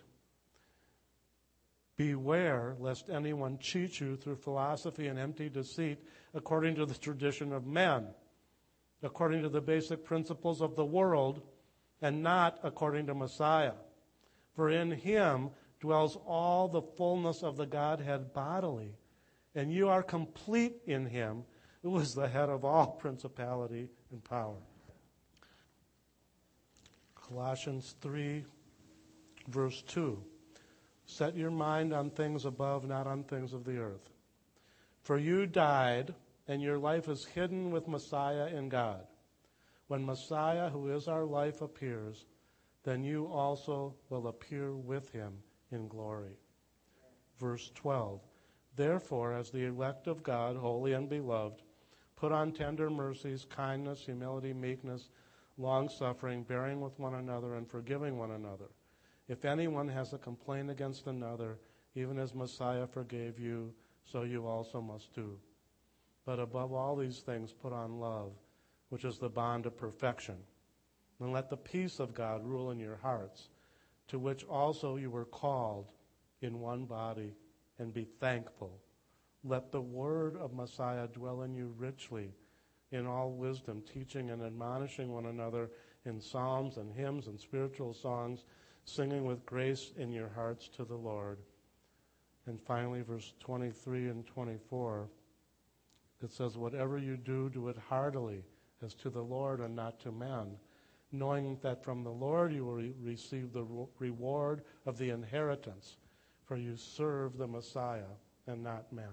Beware lest anyone cheat you through philosophy and empty deceit, according to the tradition of men, according to the basic principles of the world, and not according to Messiah. For in him dwells all the fullness of the Godhead bodily, and you are complete in him, who is the head of all principality and power. Colossians 3, verse 2. Set your mind on things above, not on things of the earth. For you died, and your life is hidden with Messiah in God. When Messiah, who is our life, appears, then you also will appear with him in glory. Verse 12. Therefore, as the elect of God, holy and beloved, put on tender mercies, kindness, humility, meekness, long-suffering, bearing with one another, and forgiving one another. If anyone has a complaint against another, even as Messiah forgave you, so you also must do. But above all these things, put on love, which is the bond of perfection. And let the peace of God rule in your hearts, to which also you were called in one body, and be thankful. Let the word of Messiah dwell in you richly, in all wisdom, teaching and admonishing one another in psalms and hymns and spiritual songs, singing with grace in your hearts to the Lord. And finally, verse 23 and 24, it says, whatever you do, do it heartily, as to the Lord and not to men, knowing that from the Lord you will receive the reward of the inheritance, for you serve the Messiah and not men.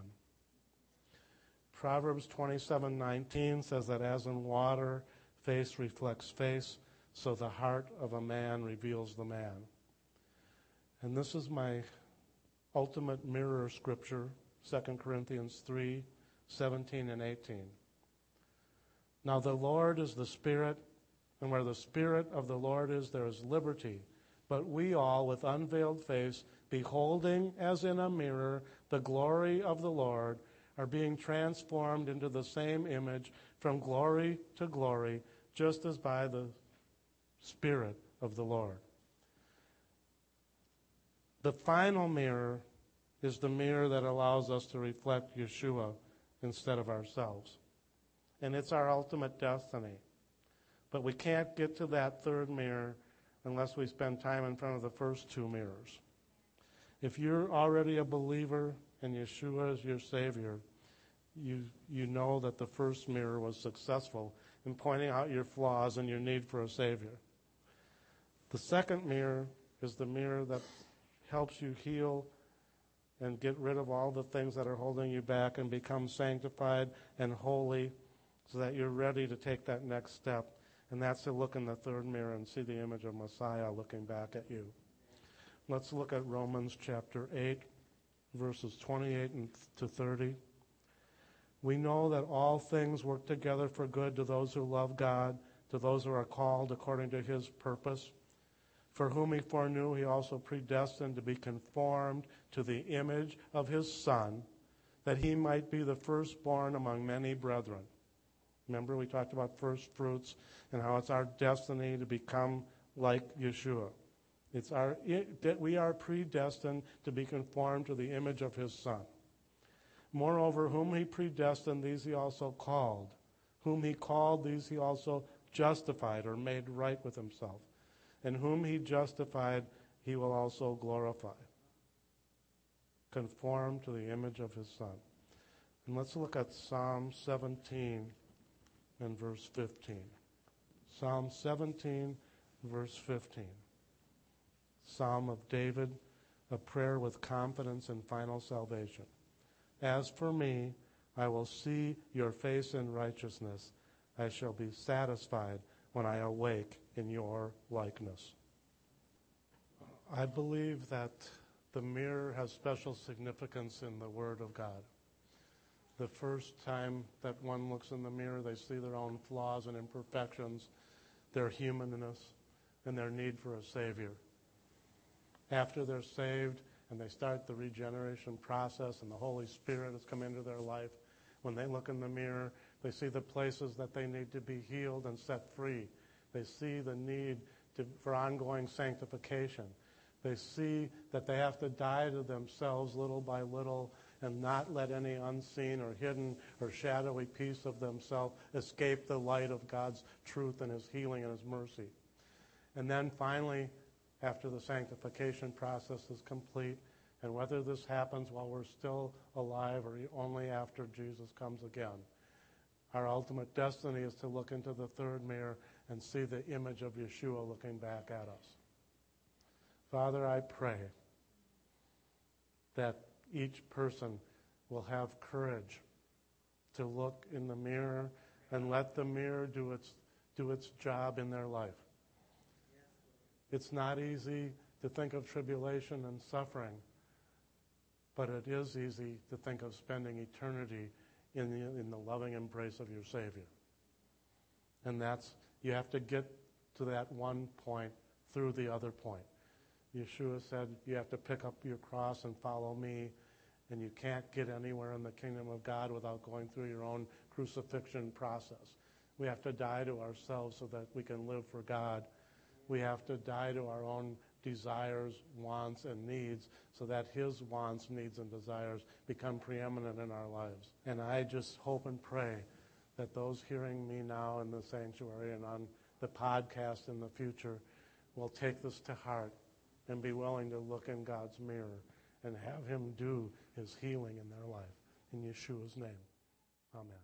Proverbs 27:19 says that as in water, face reflects face, so the heart of a man reveals the man. And this is my ultimate mirror scripture, 2 Corinthians 3:17 and 18. Now the Lord is the Spirit, and where the Spirit of the Lord is, there is liberty. But we all, with unveiled face, beholding as in a mirror the glory of the Lord, are being transformed into the same image from glory to glory, just as by the Spirit of the Lord. The final mirror is the mirror that allows us to reflect Yeshua instead of ourselves. And it's our ultimate destiny. But we can't get to that third mirror unless we spend time in front of the first two mirrors. If you're already a believer and Yeshua is your Savior, you know that the first mirror was successful in pointing out your flaws and your need for a Savior. The second mirror is the mirror that helps you heal and get rid of all the things that are holding you back and become sanctified and holy so that you're ready to take that next step. And that's to look in the third mirror and see the image of Messiah looking back at you. Let's look at Romans chapter 8, verses 28 to 30. We know that all things work together for good to those who love God, to those who are called according to his purpose. For whom he foreknew, he also predestined to be conformed to the image of his Son, that he might be the firstborn among many brethren. Remember, we talked about first fruits and how it's our destiny to become like Yeshua. We are predestined to be conformed to the image of his Son. Moreover, whom he predestined, these he also called. Whom he called, these he also justified or made right with himself. And whom he justified, he will also glorify. Conform to the image of his Son. And let's look at Psalm 17 and verse 15. Psalm 17, verse 15. Psalm of David, a prayer with confidence in final salvation. As for me, I will see your face in righteousness. I shall be satisfied when I awake in your likeness. I believe that the mirror has special significance in the Word of God. The first time that one looks in the mirror, they see their own flaws and imperfections, their humanness, and their need for a Savior. After they're saved and they start the regeneration process and the Holy Spirit has come into their life, when they look in the mirror, they see the places that they need to be healed and set free. They see the need for ongoing sanctification. They see that they have to die to themselves little by little and not let any unseen or hidden or shadowy piece of themselves escape the light of God's truth and his healing and his mercy. And then finally, after the sanctification process is complete, and whether this happens while we're still alive or only after Jesus comes again, our ultimate destiny is to look into the third mirror and see the image of Yeshua looking back at us. Father, I pray that each person will have courage to look in the mirror and let the mirror do its job in their life. It's not easy to think of tribulation and suffering, but it is easy to think of spending eternity in the loving embrace of your Savior. And you have to get to that one point through the other point. Yeshua said you have to pick up your cross and follow me, and you can't get anywhere in the kingdom of God without going through your own crucifixion process. We have to die to ourselves so that we can live for God. We have to die to our own desires, wants, and needs so that his wants, needs, and desires become preeminent in our lives. And I just hope and pray that those hearing me now in the sanctuary and on the podcast in the future will take this to heart and be willing to look in God's mirror and have him do his healing in their life. In Yeshua's name, amen.